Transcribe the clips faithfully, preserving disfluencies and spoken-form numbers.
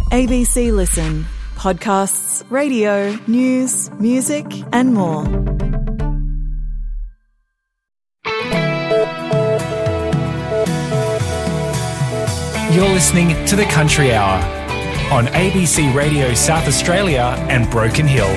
A B C Listen. Podcasts, radio, news, music and more. You're listening to The Country Hour on A B C Radio South Australia and Broken Hill.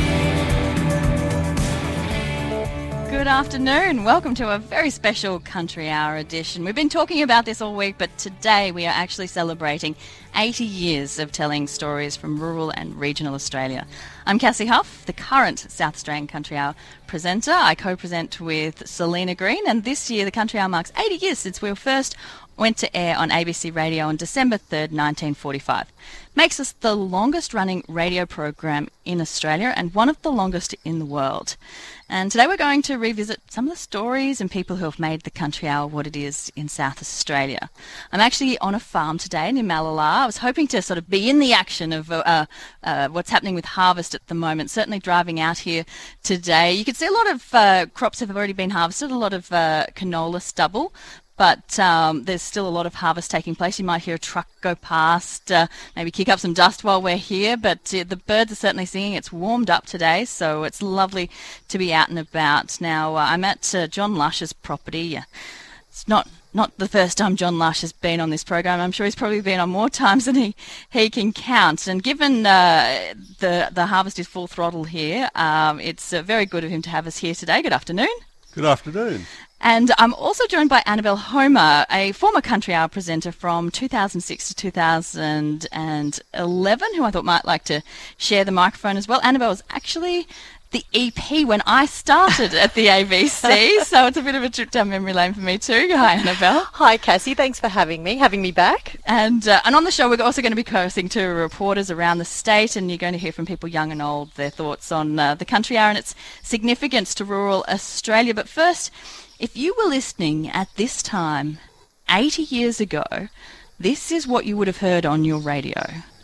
Good afternoon. Welcome to a very special Country Hour edition. We've been talking about this all week, but today we are actually celebrating eighty years of telling stories from rural and regional Australia. I'm Cassie Huff, the current South Australian Country Hour presenter. I co-present with Selena Green, and this year the Country Hour marks eighty years since we were first went to air on A B C Radio on December third, nineteen forty-five. Makes us the longest running radio program in Australia and one of the longest in the world. And today we're going to revisit some of the stories and people who have made the Country Hour what it is in South Australia. I'm actually on a farm today in Mallala. I was hoping to sort of be in the action of uh, uh, what's happening with harvest at the moment. Certainly driving out here today, you can see a lot of uh, crops have already been harvested, a lot of uh, canola stubble. But um, there's still a lot of harvest taking place. You might hear a truck go past, uh, maybe kick up some dust while we're here. But uh, the birds are certainly singing. It's warmed up today, so it's lovely to be out and about. Now, uh, I'm at uh, John Lush's property. It's not not the first time John Lush has been on this program. I'm sure he's probably been on more times than he, he can count. And given uh, the, the harvest is full throttle here, um, it's uh, very good of him to have us here today. Good afternoon. Good afternoon. And I'm also joined by Annabelle Homer, a former Country Hour presenter from two thousand six to two thousand eleven, who I thought might like to share the microphone as well. Annabelle was actually the E P when I started at the A B C, so it's a bit of a trip down memory lane for me too. Hi, Annabelle. Hi, Cassie. Thanks for having me, having me back. And uh, and on the show, we're also going to be conversing to reporters around the state, and you're going to hear from people young and old, their thoughts on uh, the Country Hour and its significance to rural Australia. But first, if you were listening at this time eighty years ago, this is what you would have heard on your radio.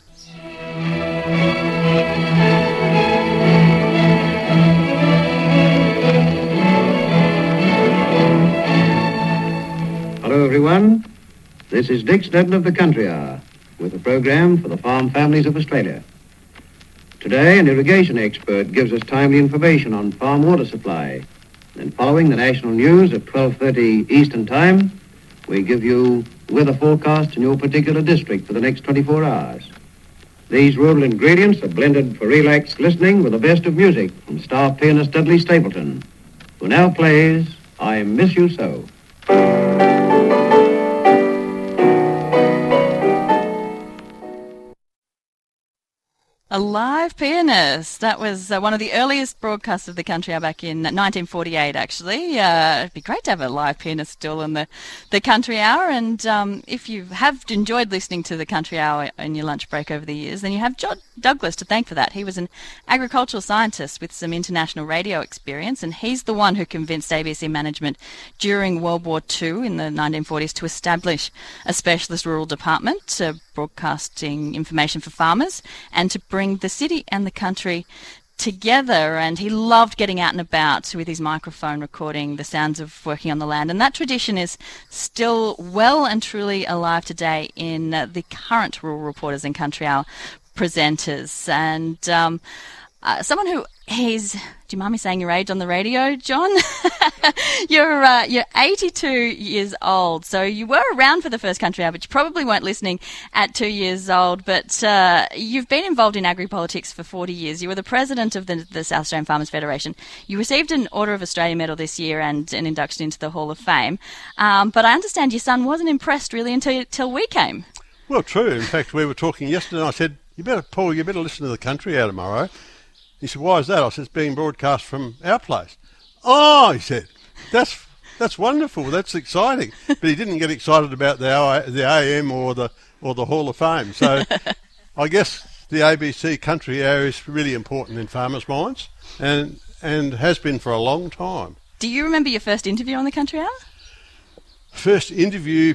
Hello everyone, this is Dick Snedden of the Country Hour with a programme for the farm families of Australia. Today an irrigation expert gives us timely information on farm water supply. And following the national news at twelve thirty Eastern Time, we give you weather forecast in your particular district for the next twenty-four hours. These rural ingredients are blended for relaxed listening with the best of music from star pianist Dudley Stapleton, who now plays I Miss You So. A live pianist. That was uh, one of the earliest broadcasts of the Country Hour back in nineteen forty-eight, actually. Uh, it'd be great to have a live pianist still in the, the Country Hour. And um, if you have enjoyed listening to the Country Hour in your lunch break over the years, then you have John Douglas to thank for that. He was an agricultural scientist with some international radio experience, and he's the one who convinced A B C management during World War Two in the nineteen forties to establish a specialist rural department, uh, broadcasting information for farmers, and to bring the city and the country together. And he loved getting out and about with his microphone, recording the sounds of working on the land. And that tradition is still well and truly alive today in uh, the current rural reporters and Country Hour presenters. And um, uh, someone who is, do you mind me saying your age on the radio, John? you're uh, you're eighty-two years old, so you were around for the first Country Hour, but you probably weren't listening at two years old. But uh, you've been involved in agri-politics for forty years. You were the president of the, the South Australian Farmers Federation. You received an Order of Australia medal this year and an induction into the Hall of Fame. Um, but I understand your son wasn't impressed really until, until we came. Well, true. In fact, we were talking yesterday and I said, you better, Paul, you better listen to the Country Hour tomorrow. He said, why is that? I said, it's being broadcast from our place. Oh, he said, that's that's wonderful, that's exciting. But he didn't get excited about the the A M or the or the Hall of Fame. So I guess the A B C Country Hour is really important in farmers' minds and and has been for a long time. Do you remember your first interview on the Country Hour? First interview,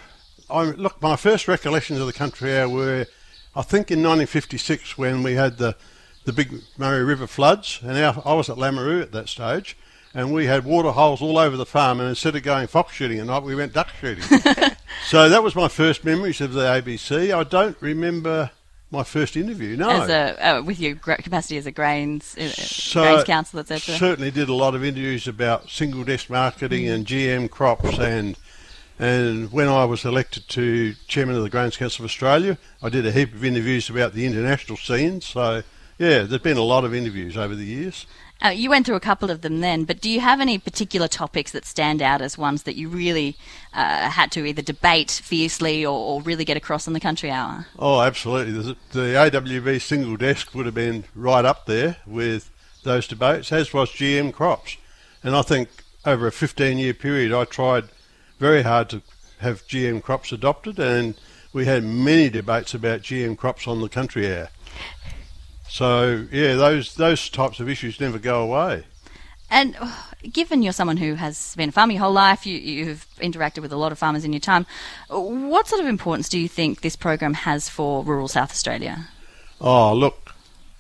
I look, my first recollections of the Country Hour were, I think, in nineteen fifty-six when we had the the big Murray River floods, and our, I was at Lameroo at that stage, and we had water holes all over the farm, and instead of going fox shooting at night, we went duck shooting. So that was my first memories of the A B C. I don't remember my first interview. No, as a uh, with your gra- capacity as a grains uh, so grains council, et cetera. Certainly did a lot of interviews about single desk marketing and G M crops, and and when I was elected to chairman of the Grains Council of Australia, I did a heap of interviews about the international scene. So yeah, there's been a lot of interviews over the years. Uh, you went through a couple of them then, but do you have any particular topics that stand out as ones that you really uh, had to either debate fiercely or, or really get across on the Country Hour? Oh, absolutely. The, the A W V single desk would have been right up there with those debates, as was G M crops. And I think over a fifteen-year period, I tried very hard to have G M crops adopted, and we had many debates about G M crops on the Country Hour. So, yeah, those those types of issues never go away. And uh, given you're someone who has been a farmer your whole life, you, you've interacted with a lot of farmers in your time, what sort of importance do you think this program has for rural South Australia? Oh, look,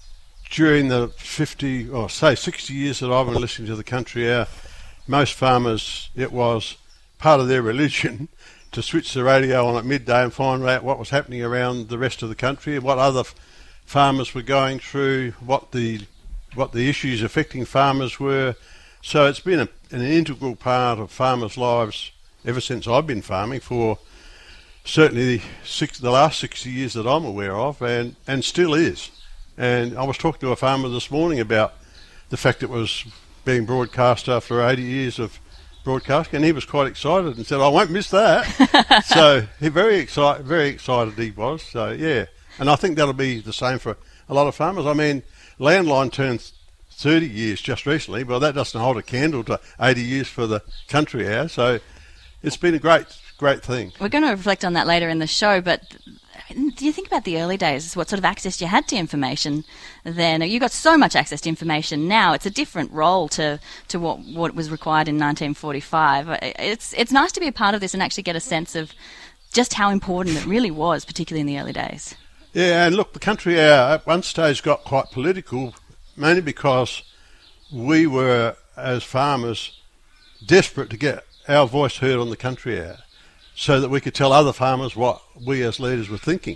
during the fifty, or say sixty years that I've been listening to the Country Hour, most farmers, it was part of their religion to switch the radio on at midday and find out what was happening around the rest of the country, what other farmers were going through, what the what the issues affecting farmers were. So it's been a, an integral part of farmers' lives ever since I've been farming, for certainly the, six, the last sixty years that I'm aware of, and, and still is. And I was talking to a farmer this morning about the fact it was being broadcast after eighty years of broadcasting, and he was quite excited and said, I won't miss that. So he very excited, very excited he was. So, yeah. And I think that'll be the same for a lot of farmers. I mean, Landline turned thirty years just recently, but that doesn't hold a candle to eighty years for the Country Hour. So it's been a great, great thing. We're going to reflect on that later in the show, but do you think about the early days, what sort of access you had to information then? You got so much access to information now. It's a different role to, to what, what was required in nineteen forty-five. It's, it's nice to be a part of this and actually get a sense of just how important it really was, particularly in the early days. Yeah, and look, the Country Hour at one stage got quite political, mainly because we were, as farmers, desperate to get our voice heard on the Country Hour so that we could tell other farmers what we as leaders were thinking.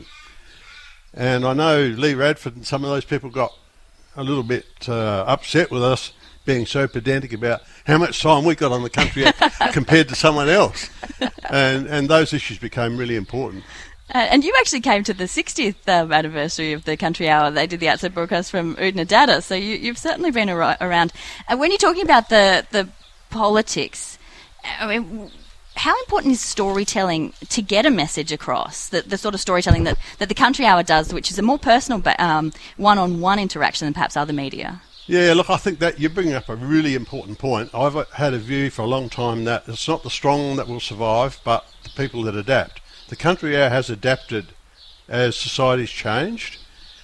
And I know Lee Radford and some of those people got a little bit uh, upset with us being so pedantic about how much time we got on the Country Hour compared to someone else. And, and those issues became really important. Uh, and you actually came to the sixtieth um, anniversary of the Country Hour. They did the outside broadcast from Oodnadatta, so you, you've certainly been ar- around. Uh, when you're talking about the, the politics, I mean, how important is storytelling to get a message across? The, the sort of storytelling that, that the Country Hour does, which is a more personal um, one-on-one interaction than perhaps other media? Yeah, look, I think that you're bringing up a really important point. I've had a view for a long time that it's not the strong that will survive, but the people that adapt. The Country Hour has adapted as society's changed,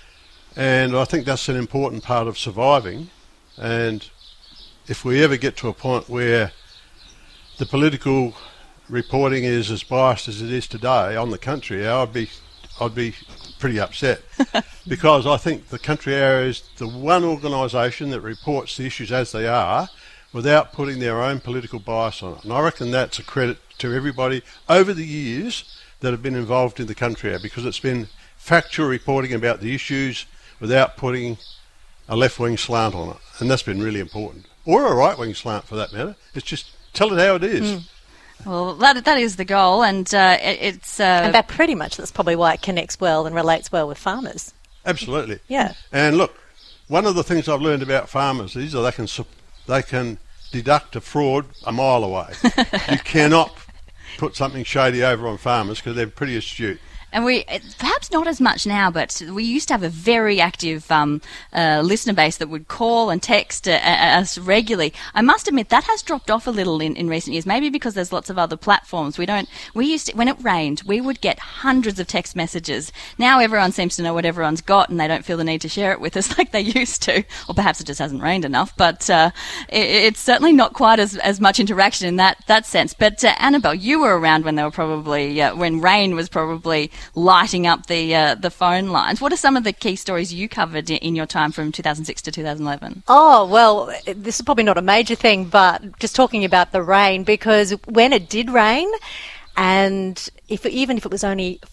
and I think that's an important part of surviving. And if we ever get to a point where the political reporting is as biased as it is today on the Country Hour, I'd be, I'd be pretty upset because I think the Country Hour is the one organisation that reports the issues as they are without putting their own political bias on it. And I reckon that's a credit to everybody over the years that have been involved in the Country Hour, because it's been factual reporting about the issues without putting a left-wing slant on it, and that's been really important. Or a right-wing slant, for that matter. It's just tell it how it is. Mm. Well, that that is the goal, and uh, it, it's... Uh... And that pretty much, that's probably why it connects well and relates well with farmers. Absolutely. Yeah. And look, one of the things I've learned about farmers is that they can, they can deduct a fraud a mile away. You cannot put something shady over on farmers because they're pretty astute. And we, perhaps not as much now, but we used to have a very active um, uh, listener base that would call and text uh, us regularly. I must admit that has dropped off a little in, in recent years, maybe because there's lots of other platforms. We don't, we used to, when it rained, we would get hundreds of text messages. Now everyone seems to know what everyone's got and they don't feel the need to share it with us like they used to. Or perhaps it just hasn't rained enough, but uh, it, it's certainly not quite as, as much interaction in that, that sense. But uh, Annabelle, you were around when they were probably, uh, when rain was probably lighting up the uh, the phone lines. What are some of the key stories you covered in your time from two thousand six to two thousand eleven? Oh, well, this is probably not a major thing, but just talking about the rain, because when it did rain, and if even if it was only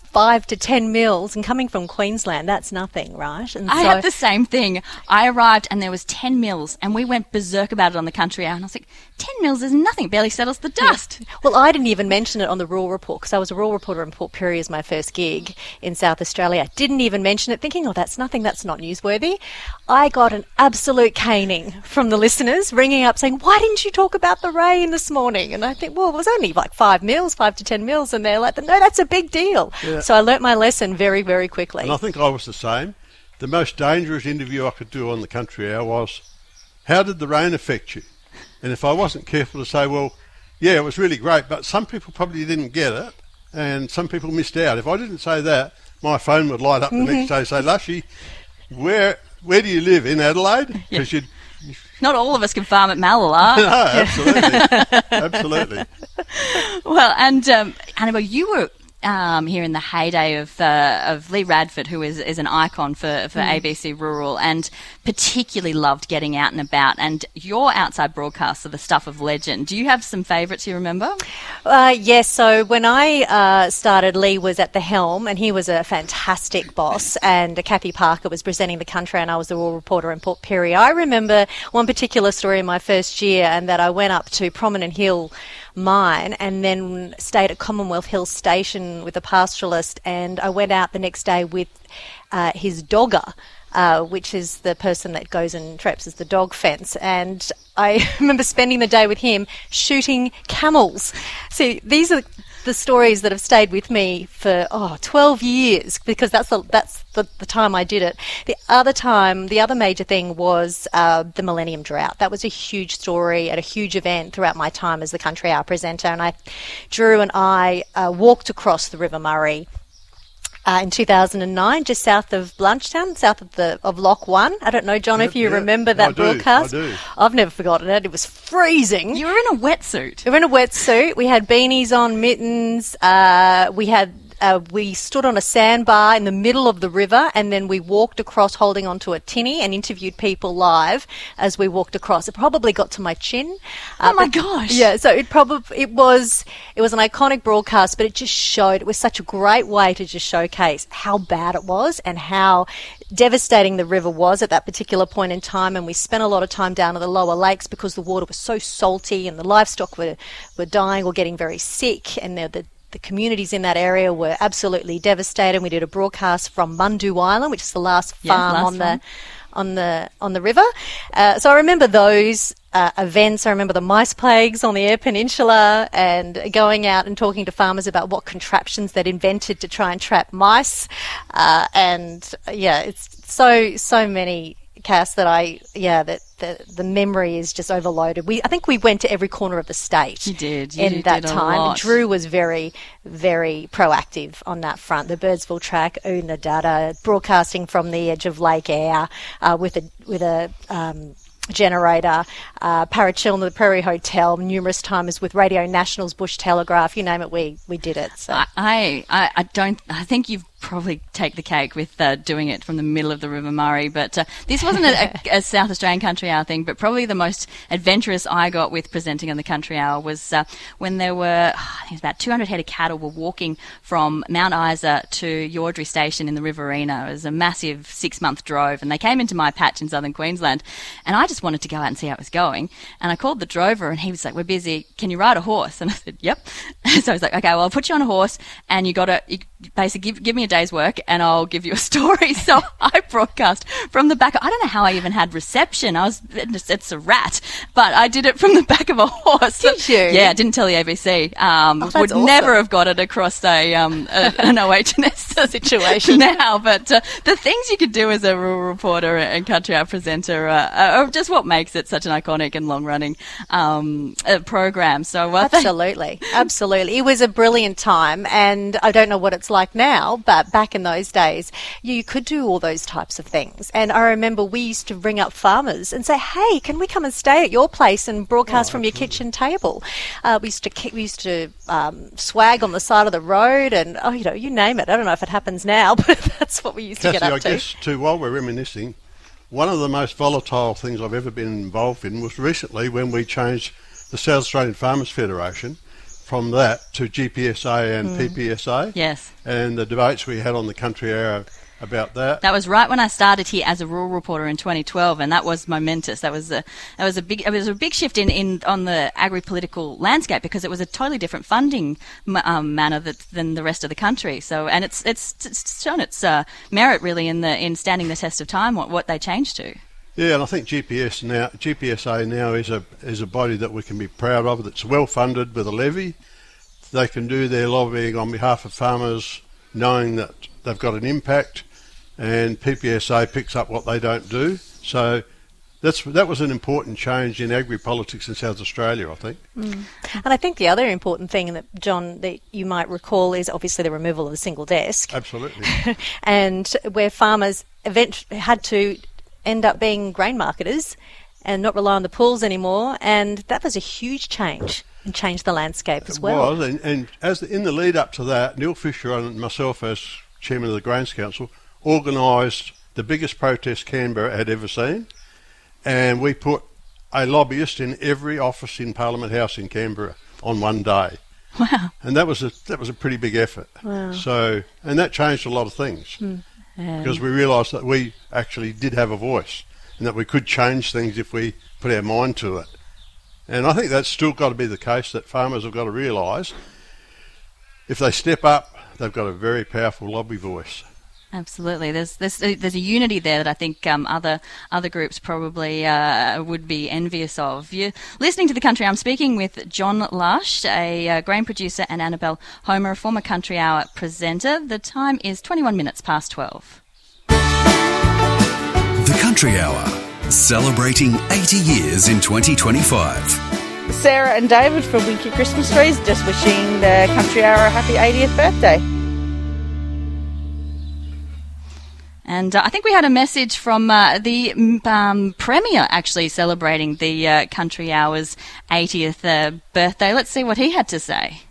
five to ten mils, and coming from Queensland, that's nothing, right? And I so, had the same thing. I arrived and there was ten mils, and we went berserk about it on the Country Hour, and I was like, ten mils is nothing, barely settles the dust. Well, I didn't even mention it on the Rural Report because I was a rural reporter in Port Pirie as my first gig in South Australia. Didn't even mention it, thinking, oh, that's nothing, that's not newsworthy. I got an absolute caning from the listeners, ringing up saying, why didn't you talk about the rain this morning? And I think, well, it was only like five mils, five to ten mils, and they're like, no, that's a big deal. Yeah. So I learnt my lesson very, very quickly. And I think I was the same. The most dangerous interview I could do on the Country Hour was, how did the rain affect you? And if I wasn't careful to say, well, yeah, it was really great, but some people probably didn't get it, and some people missed out. If I didn't say that, my phone would light up the Mm-hmm. next day and say, Lushy, where where do you live? In Adelaide? Because you'd... Not all of us can farm at Malala. No, absolutely. Absolutely. Well, and um, Annabelle, you were um, here in the heyday of uh, of Lee Radford, who is, is an icon for, for Mm. A B C Rural, and particularly loved getting out and about. And your outside broadcasts are the stuff of legend. Do you have some favourites you remember? Uh, yes, so when I uh, started, Lee was at the helm, and he was a fantastic boss, and Kathy Parker was presenting the Country, and I was the rural reporter in Port Pirie. I remember one particular story in my first year, and that I went up to Prominent Hill Mine and then stayed at Commonwealth Hill Station with a pastoralist, and I went out the next day with uh, his dogger, Uh, which is the person that goes and traps as the dog fence. And I remember spending the day with him shooting camels. See, these are the stories that have stayed with me for, oh, twelve years, because that's the, that's the, the time I did it. The other time, the other major thing was uh, the Millennium Drought. That was a huge story at a huge event throughout my time as the Country Hour presenter. And I, Drew and I uh, walked across the River Murray Uh, in two thousand nine, just south of Blanchetown, south of the of Lock One. I don't know, John, Yep, if you yeah. remember that I do, broadcast. I do. I've never forgotten it. It was freezing. You were in a wetsuit. We were in a wetsuit. We had beanies on, mittens. Uh, we had uh, we stood on a sandbar in the middle of the river, and then we walked across holding onto a tinny and interviewed people live as we walked across. It probably got to my chin. Uh, Oh my but- gosh. Yeah, so it probably it was it was an iconic broadcast, but it just showed, it was such a great way to just showcase how bad it was and how devastating the river was at that particular point in time. And we spent a lot of time down at the lower lakes because the water was so salty and the livestock were, were dying or getting very sick, and the, the the communities in that area were absolutely devastated. We did a broadcast from Mundu Island, which is the last Yeah, farm last on farm. the on the on the river. Uh, so I remember those uh, events. I remember the mice plagues on the Eyre Peninsula, and going out and talking to farmers about what contraptions they'd invented to try and trap mice. Uh, and yeah, it's so so many casts that I yeah that the the memory is just overloaded. We I think we went to every corner of the state. You did. You in did that a time. lot. Drew was very very proactive on that front. The Birdsville track, Oona Dada, broadcasting from the edge of Lake Eyre uh, with a with a um, generator, uh, Parachilna, the Prairie Hotel, numerous times with Radio National's Bush Telegraph. You name it, we we did it. So. I, I, I don't. I think you've probably take the cake with uh, doing it from the middle of the River Murray. But uh, this wasn't a, a, a South Australian Country Hour thing, but probably the most adventurous I got with presenting on the Country Hour was uh, when there were, oh, I think it was about two hundred head of cattle were walking from Mount Isa to Yaudry Station in the Riverina. It was a massive six-month drove, and they came into my patch in southern Queensland, and I just wanted to go out and see how it was going. And I called the drover, and he was like, "We're busy. Can you ride a horse?" And I said, "Yep." So I was like, "Okay, well, I'll put you on a horse, and you got to basically give, give me a day's work and I'll give you a story." So I broadcast from the back. I don't know how I even had reception. I was, it's a rat, but I did it from the back of a horse. Did you? Yeah, I didn't tell the A B C. Um, Oh, that's would awesome. never have got it across a, um, a an O H and S situation now. But uh, the things you could do as a rural reporter and country hour presenter uh, are just what makes it such an iconic and long-running um, uh, program. So uh, Absolutely, absolutely. It was a brilliant time, and I don't know what it's like now, but back in those days, you could do all those types of things. And I remember we used to ring up farmers and say, "Hey, can we come and stay at your place and broadcast Oh, from your absolutely. kitchen table?" Uh, we used to ki- we used to um, swag on the side of the road, and oh, you know, you name it. I don't know if it happens now, but that's what we used to Kathy, get I up to. guess, too, while we're reminiscing, one of the most volatile things I've ever been involved in was recently when we changed the South Australian Farmers Federation from that to G P S A and mm. P P S A. Yes. And the debates we had on the Country Hour about that. That was right when I started here as a rural reporter in twenty twelve, and that was momentous. That was a that was a big it was a big shift in, in on the agri-political landscape, because it was a totally different funding um, manner that, than the rest of the country. So, and it's it's, it's shown its uh, merit really in the in standing the test of time. What what they changed to. Yeah, and I think G P S now G P S A now is a is a body that we can be proud of. That's well funded with a levy. They can do their lobbying on behalf of farmers, knowing that they've got an impact. And P P S A picks up what they don't do. So that's that was an important change in agri-politics in South Australia, I think. Mm. And I think the other important thing that, John, that you might recall is obviously the removal of the single desk. Absolutely. And where farmers event- had to end up being grain marketers and not rely on the pools anymore. And that was a huge change and changed the landscape as well. It was. And, and as the, in the lead up to that, Neil Fisher and myself as chairman of the Grains Council organised the biggest protest Canberra had ever seen, and we put a lobbyist in every office in Parliament House in Canberra on one day. Wow! And that was a that was a pretty big effort. Wow! So, and that changed a lot of things mm. um. because we realised that we actually did have a voice and that we could change things if we put our mind to it. And I think that's still got to be the case, that farmers have got to realise if they step up, they've got a very powerful lobby voice. Absolutely. There's there's there's a unity there that I think um, other other groups probably uh, would be envious of. You're listening to The Country. I'm speaking with John Lush, a uh, grain producer, and Annabelle Homer, a former Country Hour presenter. The time is twenty-one minutes past twelve. The Country Hour, celebrating eighty years in twenty twenty-five. Sarah and David from Winky Christmas Trees just wishing the Country Hour a happy eightieth birthday. And uh, I think we had a message from uh, the um, Premier actually celebrating the uh, Country Hour's eightieth uh, birthday. Let's see what he had to say.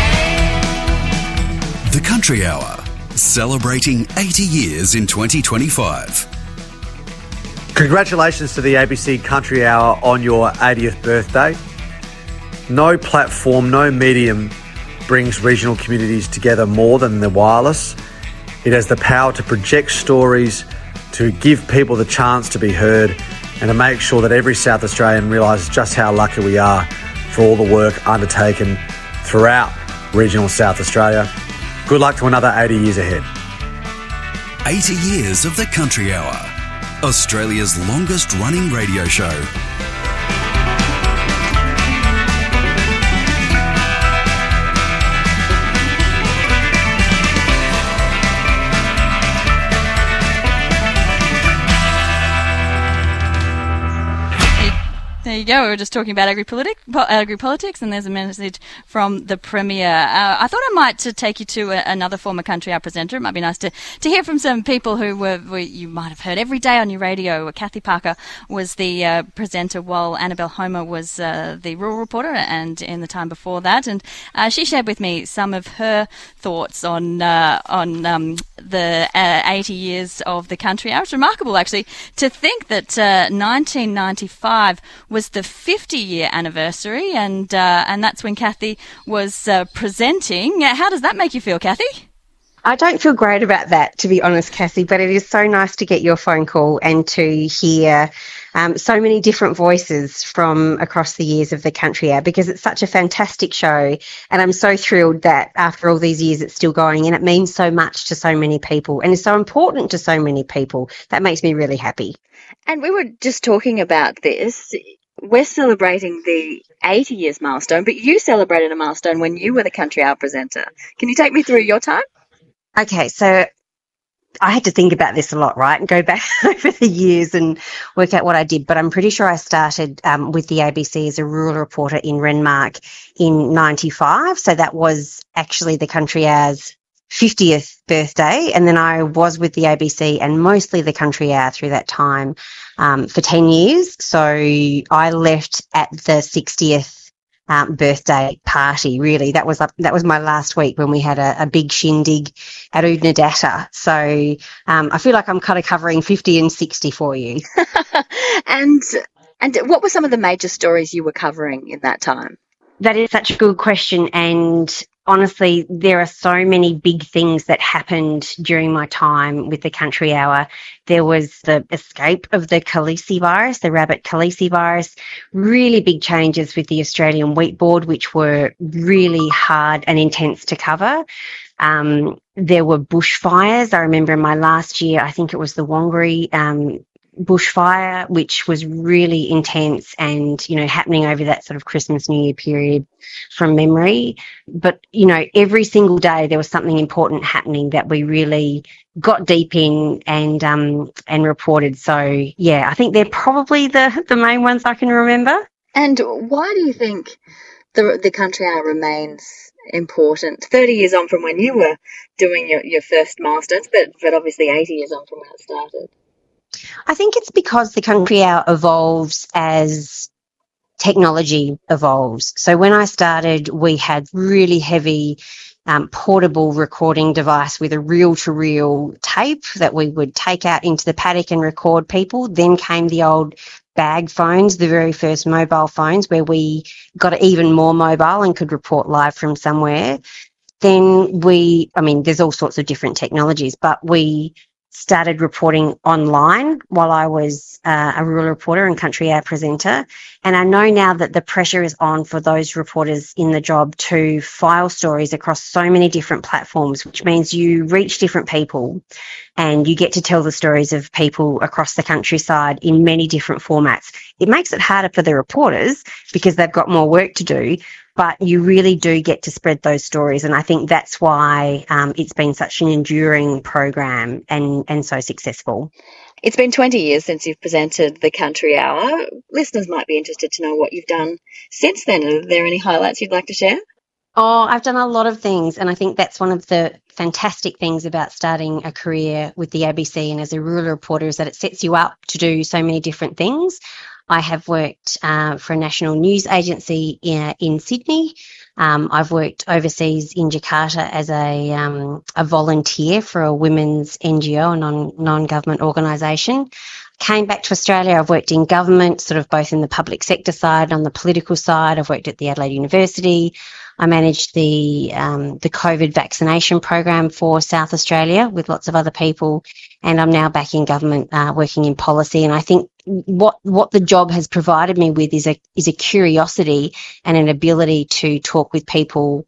The Country Hour, celebrating eighty years in twenty twenty-five. Congratulations to the A B C Country Hour on your eightieth birthday. No platform, no medium brings regional communities together more than the wireless. It has the power to project stories, to give people the chance to be heard, and to make sure that every South Australian realises just how lucky we are for all the work undertaken throughout regional South Australia. Good luck to another eighty years ahead. eighty years of the Country Hour, Australia's longest running radio show. There you go. We were just talking about agri-politic, agri-politics, and there's a message from the Premier. Uh, I thought I might to take you to a, another former Country Hour presenter. It might be nice to, to hear from some people who were, were you might have heard every day on your radio. Kathy Parker was the uh, presenter, while Annabelle Homer was uh, the rural reporter, and in the time before that. And uh, she shared with me some of her thoughts on uh, on um, the uh, eighty years of the Country Hour. It's remarkable, actually, to think that uh, nineteen ninety-five was the fifty-year anniversary, and uh, and that's when Kathy was uh, presenting. How does that make you feel, Kathy? I don't feel great about that, to be honest, Cassie, but it is so nice to get your phone call and to hear um, so many different voices from across the years of the Country Hour, because it's such a fantastic show, and I'm so thrilled that after all these years it's still going, and it means so much to so many people and is so important to so many people. That makes me really happy. And we were just talking about this. We're celebrating the eighty years milestone, but you celebrated a milestone when you were the Country Hour presenter. Can you take me through your time? Okay, so I had to think about this a lot, right, and go back over the years and work out what I did. But I'm pretty sure I started um, with the A B C as a rural reporter in Renmark in ninety-five. So that was actually the Country Hour's fiftieth birthday. And then I was with the A B C and mostly the Country Hour through that time um, for ten years. So I left at the sixtieth Um, birthday party, really. That was up, that was my last week when we had a, a big shindig at Oodnadatta. So um, I feel like I'm kind of covering fifty and sixty for you. and and what were some of the major stories you were covering in that time? That is such a good question, and honestly, there are so many big things that happened during my time with the Country Hour. There was the escape of the Khaleesi virus, the rabbit Khaleesi virus, really big changes with the Australian Wheat Board, which were really hard and intense to cover. Um, there were bushfires. I remember in my last year, I think it was the Wangari um, bushfire, which was really intense and, you know, happening over that sort of Christmas, New Year period from memory. But, you know, every single day there was something important happening that we really got deep in and um, and reported. So, yeah, I think they're probably the, the main ones I can remember. And why do you think the, the Country Hour remains important thirty years on from when you were doing your, your first milestones, but, but obviously eighty years on from when it started? I think it's because the Country Hour evolves as technology evolves. So when I started, we had really heavy um, portable recording device with a reel-to-reel tape that we would take out into the paddock and record people. Then came the old bag phones, the very first mobile phones, where we got even more mobile and could report live from somewhere. Then we, I mean, there's all sorts of different technologies, but we started reporting online while I was uh, a rural reporter and Country Hour presenter. And I know now that the pressure is on for those reporters in the job to file stories across so many different platforms, which means you reach different people and you get to tell the stories of people across the countryside in many different formats. It makes it harder for the reporters because they've got more work to do, but you really do get to spread those stories. And I think that's why um, it's been such an enduring program and, and so successful. It's been twenty years since you've presented the Country Hour. Listeners might be interested to know what you've done since then. Are there any highlights you'd like to share? Oh, I've done a lot of things, and I think that's one of the fantastic things about starting a career with the A B C and as a rural reporter is that it sets you up to do so many different things. I have worked uh, for a national news agency in, in Sydney. Um, I've worked overseas in Jakarta as a um, a volunteer for a women's N G O, a non, non-government organisation. Came back to Australia. I've worked in government, sort of both in the public sector side, on the political side. I've worked at the Adelaide University. I managed the um, the COVID vaccination program for South Australia with lots of other people, and I'm now back in government uh, working in policy. And I think what what the job has provided me with is a is a curiosity and an ability to talk with people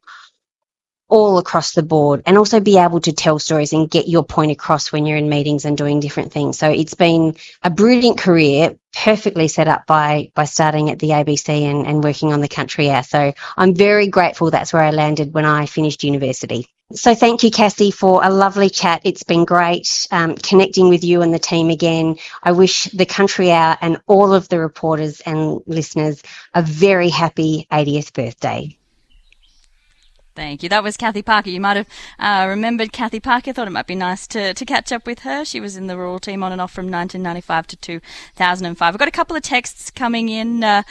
all across the board and also be able to tell stories and get your point across when you're in meetings and doing different things. So it's been a brilliant career, perfectly set up by by starting at the A B C and, and working on the Country Hour. So I'm very grateful that's where I landed when I finished university. So thank you, Cassie, for a lovely chat. It's been great um, connecting with you and the team again. I wish the Country Hour and all of the reporters and listeners a very happy eightieth birthday. Thank you. That was Kathy Parker. You might have uh, remembered Kathy Parker. Thought it might be nice to, to catch up with her. She was in the rural team on and off from nineteen ninety-five to two thousand five. We've got a couple of texts coming in. Uh,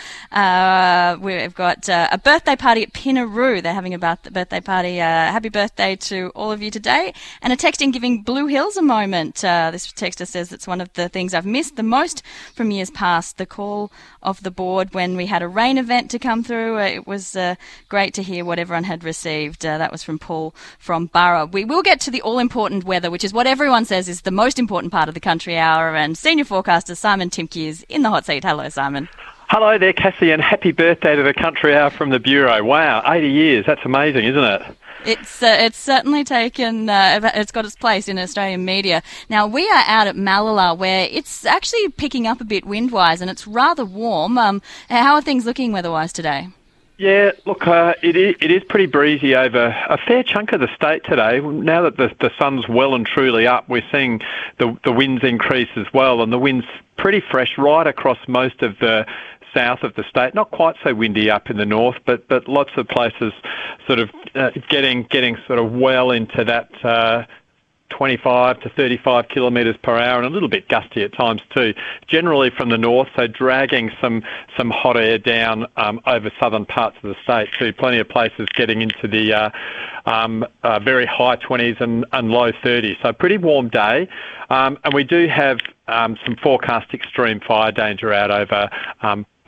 uh, we've got uh, a birthday party at Pinnaroo. They're having a birthday party. Uh, happy birthday to all of you today. And a text in giving Blue Hills a moment. Uh, this texter says it's one of the things I've missed the most from years past, the call of the board when we had a rain event to come through. Uh, it was uh, great to hear what everyone had received. Uh, that was from Paul from Burra. We will get to the all-important weather, which is what everyone says is the most important part of the Country Hour, and senior forecaster Simon Timke is in the hot seat. Hello, Simon. Hello there, Cassie, and happy birthday to the Country Hour from the Bureau. Wow, eighty years. That's amazing, isn't it? It's uh, it's certainly taken, uh, it's got its place in Australian media. Now, we are out at Mallala, where it's actually picking up a bit wind-wise, and it's rather warm. Um, how are things looking weather-wise today? Yeah, look, uh, it, is, it is pretty breezy over a fair chunk of the state today. Now that the, the sun's well and truly up, we're seeing the, the winds increase as well, and the wind's pretty fresh right across most of the south of the state. Not quite so windy up in the north, but but lots of places sort of uh, getting getting sort of well into that uh, twenty-five to thirty-five kilometres per hour, and a little bit gusty at times too. Generally from the north, so dragging some some hot air down um, over southern parts of the state too. Plenty of places getting into the uh, um, uh, very high twenties and, and low thirties. So pretty warm day, um, and we do have um, some forecast extreme fire danger out over um,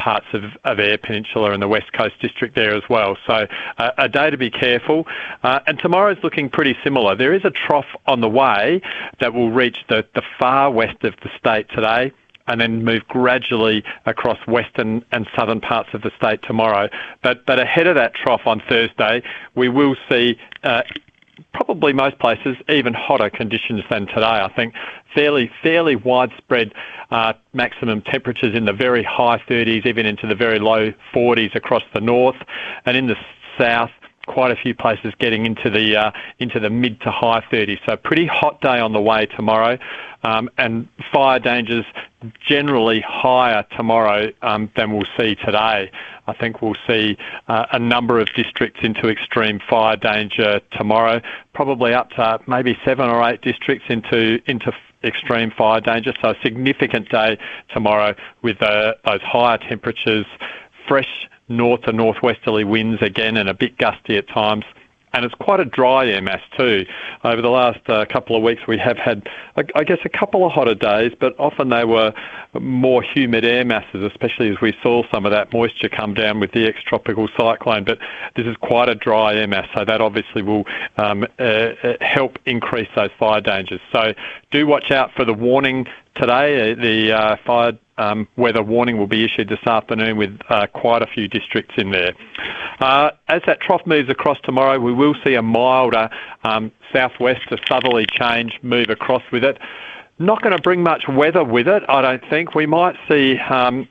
parts of, of Eyre Peninsula and the West Coast District there as well. So uh, a day to be careful. Uh, and tomorrow's looking pretty similar. There is a trough on the way that will reach the, the far west of the state today, and then move gradually across western and southern parts of the state tomorrow. But but ahead of that trough on Thursday, we will see uh, probably most places even hotter conditions than today. I think fairly fairly widespread uh, maximum temperatures in the very high thirties, even into the very low forties across the north, and in the south, quite a few places getting into the uh, into the mid to high thirties. So a pretty hot day on the way tomorrow, um, and fire dangers generally higher tomorrow um, than we'll see today. I think we'll see uh, a number of districts into extreme fire danger tomorrow, probably up to maybe seven or eight districts into into extreme fire danger. So a significant day tomorrow with uh, those higher temperatures, fresh north to northwesterly winds again, and a bit gusty at times. And it's quite a dry air mass too. Over the last uh, couple of weeks we have had, I, I guess, a couple of hotter days, but often they were more humid air masses, especially as we saw some of that moisture come down with the ex-tropical cyclone. But this is quite a dry air mass, so that obviously will um, uh, help increase those fire dangers. So do watch out for the warning today. The uh, fire Um, weather warning will be issued this afternoon with uh, quite a few districts in there. Uh, as that trough moves across tomorrow, we will see a milder um, southwest to southerly change move across with it. Not going to bring much weather with it, I don't think. We might see um,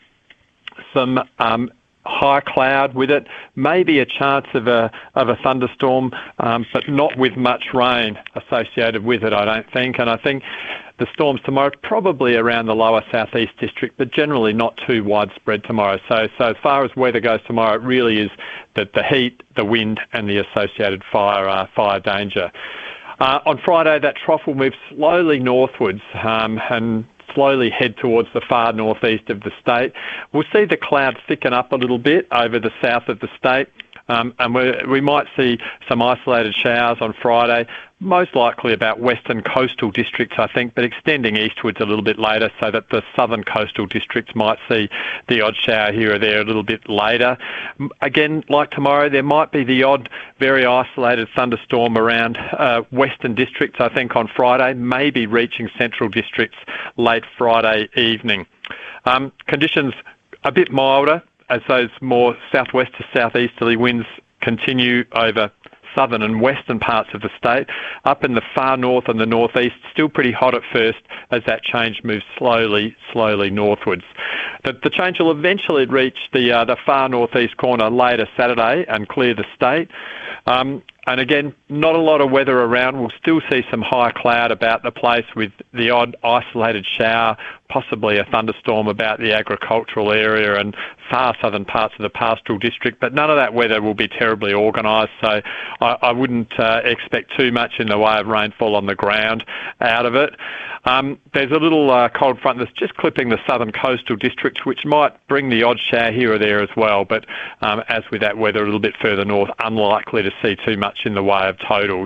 some um, high cloud with it, maybe a chance of a of a thunderstorm, um, but not with much rain associated with it, I don't think. And I think the storms tomorrow probably around the lower southeast district, but generally not too widespread tomorrow. So, so as far as weather goes tomorrow, it really is that the heat, the wind, and the associated fire uh, fire danger. Uh, on Friday, that trough will move slowly northwards um, and slowly head towards the far northeast of the state. We'll see the clouds thicken up a little bit over the south of the state, um, and we we might see some isolated showers on Friday, most likely about western coastal districts, I think, but extending eastwards a little bit later, so that the southern coastal districts might see the odd shower here or there a little bit later. Again, like tomorrow, there might be the odd very isolated thunderstorm around uh, western districts, I think, on Friday, maybe reaching central districts late Friday evening. Um, conditions a bit milder as those more southwest to southeasterly winds continue over southern and western parts of the state. Up in the far north and the northeast, still pretty hot at first as that change moves slowly, slowly northwards. The, the change will eventually reach the uh, the far northeast corner later Saturday and clear the state. Um, and again, not a lot of weather around. We'll still see some high cloud about the place with the odd isolated shower, possibly a thunderstorm about the agricultural area and far southern parts of the pastoral district, but none of that weather will be terribly organised, so I, I wouldn't uh, expect too much in the way of rainfall on the ground out of it. Um, there's a little uh, cold front that's just clipping the southern coastal districts, which might bring the odd shower here or there as well, but um, as with that weather a little bit further north, unlikely to see too much in the way of totals.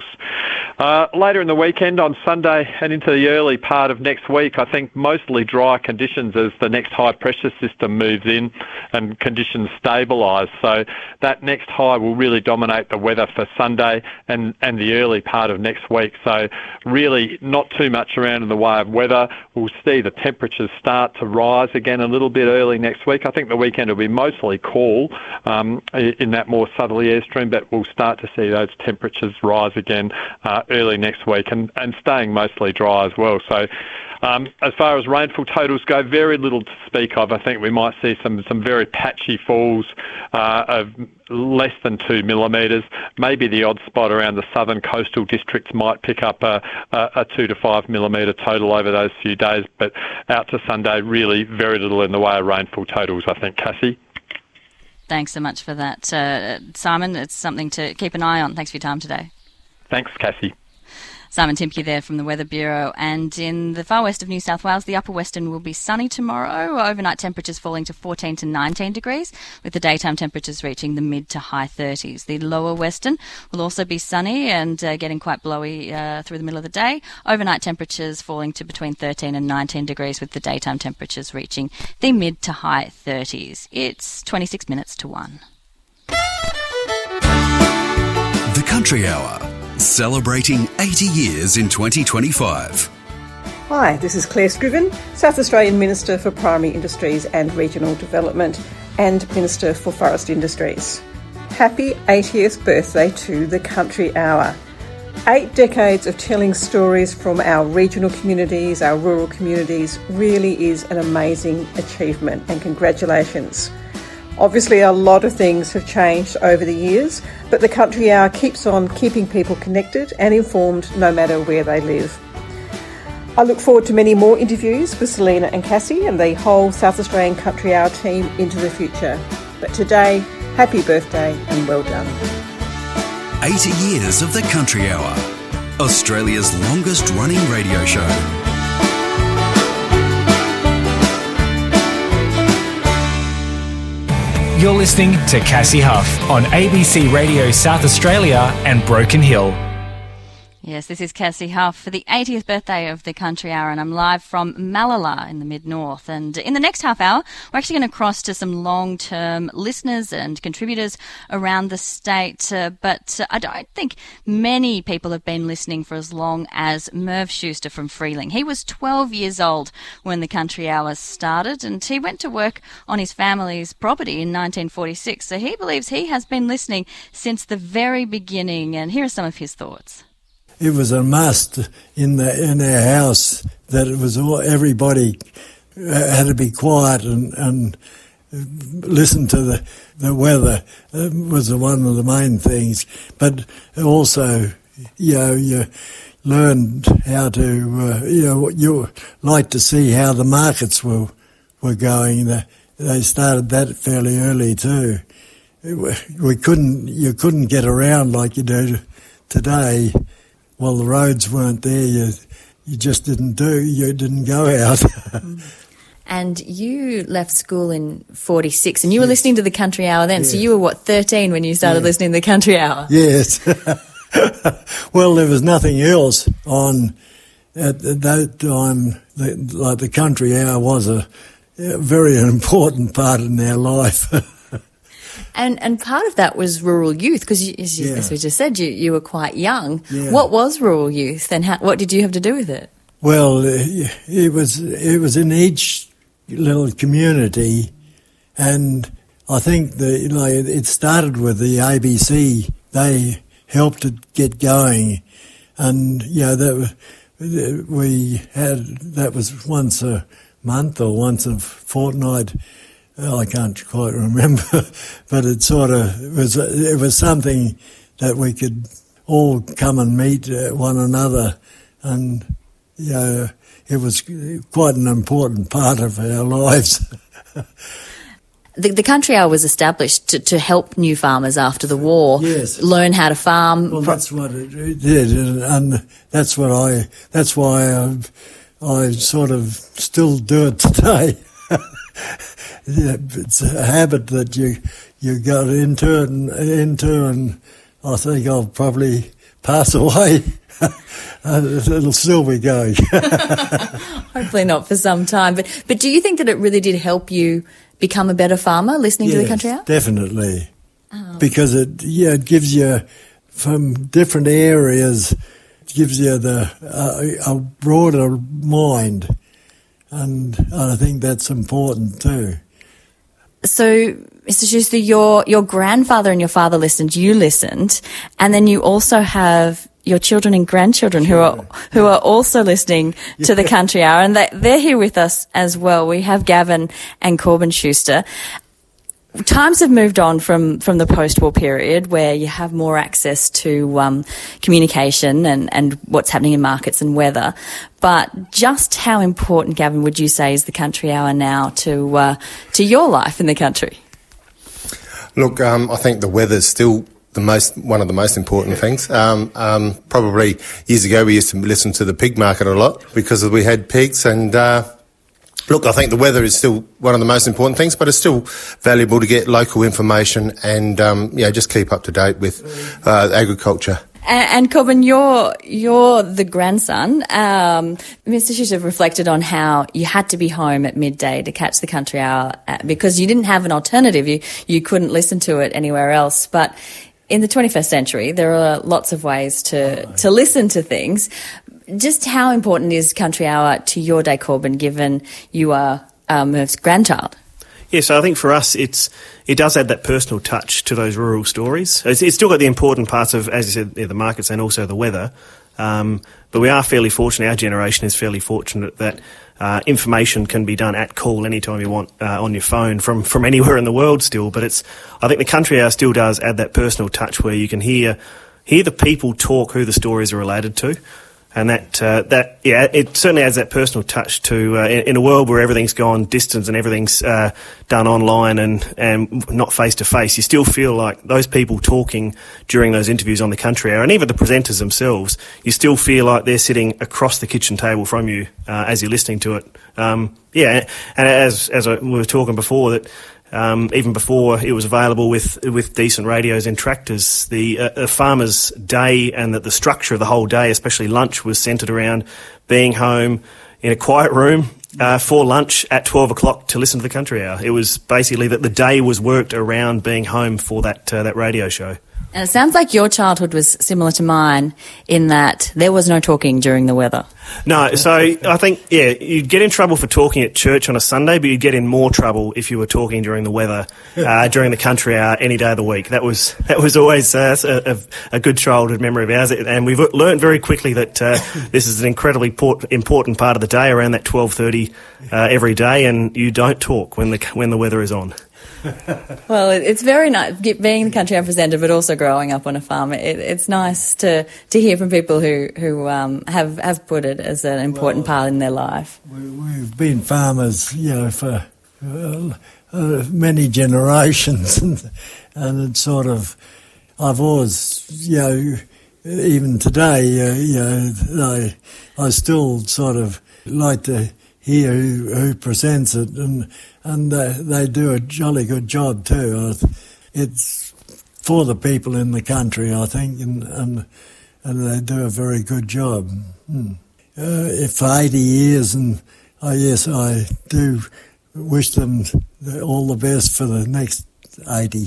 Uh, later in the weekend, on Sunday and into the early part of next week, I think mostly dry conditions as the next high pressure system moves in and conditions stabilise. So that next high will really dominate the weather for Sunday and, and the early part of next week. So really not too much around in the way of weather. We'll see the temperatures start to rise again a little bit early next week. I think the weekend will be mostly cool um, in that more southerly airstream, but we'll start to see those temperatures rise again uh, early next week and, and staying mostly dry as well. So Um, as far as rainfall totals go, very little to speak of. I think we might see some, some very patchy falls uh, of less than two millimetres. Maybe the odd spot around the southern coastal districts might pick up a, a, a two to five millimetre total over those few days. But out to Sunday, really very little in the way of rainfall totals, I think, Cassie. Thanks so much for that, uh, Simon. It's something to keep an eye on. Thanks for your time today. Thanks, Cassie. Simon Timke there from the Weather Bureau. And in the far west of New South Wales, the upper western will be sunny tomorrow. Overnight temperatures falling to fourteen to nineteen degrees, with the daytime temperatures reaching the mid to high thirties. The lower western will also be sunny and uh, getting quite blowy uh, through the middle of the day. Overnight temperatures falling to between thirteen and nineteen degrees, with the daytime temperatures reaching the mid to high thirties. It's twenty-six minutes to one. The Country Hour, celebrating eighty years in twenty twenty-five. Hi, this is Claire Scriven, South Australian Minister for Primary Industries and Regional Development and Minister for Forest Industries. Happy eightieth birthday to the Country Hour. Eight decades of telling stories from our regional communities, our rural communities, really is an amazing achievement, and congratulations. Obviously, a lot of things have changed over the years, but the Country Hour keeps on keeping people connected and informed no matter where they live. I look forward to many more interviews with Selena and Cassie and the whole South Australian Country Hour team into the future. But today, happy birthday and well done. eighty years of the Country Hour, Australia's longest running radio show. You're listening to Cassie Huff on A B C Radio South Australia and Broken Hill. Yes, this is Cassie Huff for the eightieth birthday of the Country Hour, and I'm live from Malala in the mid-north. And in the next half hour, we're actually going to cross to some long-term listeners and contributors around the state. Uh, but uh, I don't think many people have been listening for as long as Merv Schuster from Freeling. He was twelve years old when the Country Hour started, and he went to work on his family's property in nineteen forty-six. So he believes he has been listening since the very beginning. And here are some of his thoughts. It was a must in the in our house that it was all, everybody had to be quiet and, and listen to the the weather. It was one of the main things. But also, you know, you learned how to, uh, you know, you like to see how the markets were were going. They started that fairly early too. We couldn't, you couldn't get around like you do today. Well, the roads weren't there. You, you just didn't do. You didn't go out. And you left school in forty-six, and you were yes. listening to the Country Hour then. Yes. So you were what, thirteen when you started yes. listening to the Country Hour? Yes. Well, there was nothing else on at that time. The, like the Country Hour was a, a very important part in our life. And and part of that was rural youth, because as, yeah. as we just said, you, you were quite young. Yeah. What was rural youth, and how, what did you have to do with it? Well, it was it was in each little community, and I think the you know, it started with the A B C. They helped it get going, and you know that we had that was once a month or once a fortnight. Well, I can't quite remember, but it sort of it was it was something that we could all come and meet one another, and you know, it was quite an important part of our lives. The, the Country Hour was established to, to help new farmers after the war yes. learn how to farm. Well, that's what it, it did, and, and that's what I. That's why I, I sort of still do it today. It's a habit that you you got into it and into, and I think I'll probably pass away. It'll still be going. Hopefully not for some time. But but do you think that it really did help you become a better farmer listening yes, to the Country Hour? Definitely. Oh. Because it yeah it gives you from different areas, it gives you the uh, a broader mind, and I think that's important too. So, Mister Schuster, your your grandfather and your father listened, you listened, and then you also have your children and grandchildren who are who are also listening yeah. to the Country Hour, and they, they're here with us as well. We have Gavin and Corbin Schuster. Times have moved on from, from the post-war period, where you have more access to um, communication and, and what's happening in markets and weather. But just how important, Gavin, would you say is the Country Hour now to uh, to your life in the country? Look, um, I think the weather's still the most one of the most important things. Um, um, probably years ago we used to listen to the pig market a lot because we had pigs. And uh, look, I think the weather is still one of the most important things, but it's still valuable to get local information and um, you know, just keep up to date with uh, agriculture. And, and Corbin, you're you're the grandson. Um, Mister Schuster reflected on how you had to be home at midday to catch the Country Hour because you didn't have an alternative. You you couldn't listen to it anywhere else. But in the twenty-first century, there are lots of ways to to listen to things. Just how important is Country Hour to your day, Corbin, given you are um, Merv's grandchild? Yeah, so I think for us, it's it does add that personal touch to those rural stories. It's, it's still got the important parts of, as you said, yeah, the markets and also the weather. Um, but we are fairly fortunate, our generation is fairly fortunate that uh, information can be done at call anytime you want uh, on your phone from, from anywhere in the world still. But it's I think the Country Hour still does add that personal touch where you can hear hear the people talk who the stories are related to. And that, uh, that, yeah, it certainly adds that personal touch to, uh, in, in a world where everything's gone distance and everything's, uh, done online and, and not face to face. You still feel like those people talking during those interviews on the Country Hour and even the presenters themselves, you still feel like they're sitting across the kitchen table from you, uh, as you're listening to it. Um, yeah, and as, as I, we were talking before that, Um, even before it was available with with decent radios and tractors, the uh, a farmer's day and that the structure of the whole day, especially lunch, was centred around being home in a quiet room uh, for lunch at twelve o'clock to listen to the Country Hour. It was basically that the day was worked around being home for that uh, that radio show. And it sounds like your childhood was similar to mine in that there was no talking during the weather. No, so I think, yeah, you'd get in trouble for talking at church on a Sunday, but you'd get in more trouble if you were talking during the weather, uh, during the Country Hour any day of the week. That was that was always uh, a, a good childhood memory of ours. And we've learned very quickly that uh, this is an incredibly port- important part of the day, around that twelve thirty uh, every day, and you don't talk when the when the weather is on. Well, it's very nice being the Country Hour presenter, but also growing up on a farm. It, it's nice to, to hear from people who who um, have have put it as an important well, part in their life. We, we've been farmers, you know, for uh, uh, many generations, and, and it's sort of I've always, you know, even today, uh, you know, I I still sort of like to hear who, who presents it, and and uh, they do a jolly good job too. It's for the people in the country, I think, and and, and they do a very good job. Hmm. Uh, for eighty years, and oh yes, I do wish them all the best for the next eighty.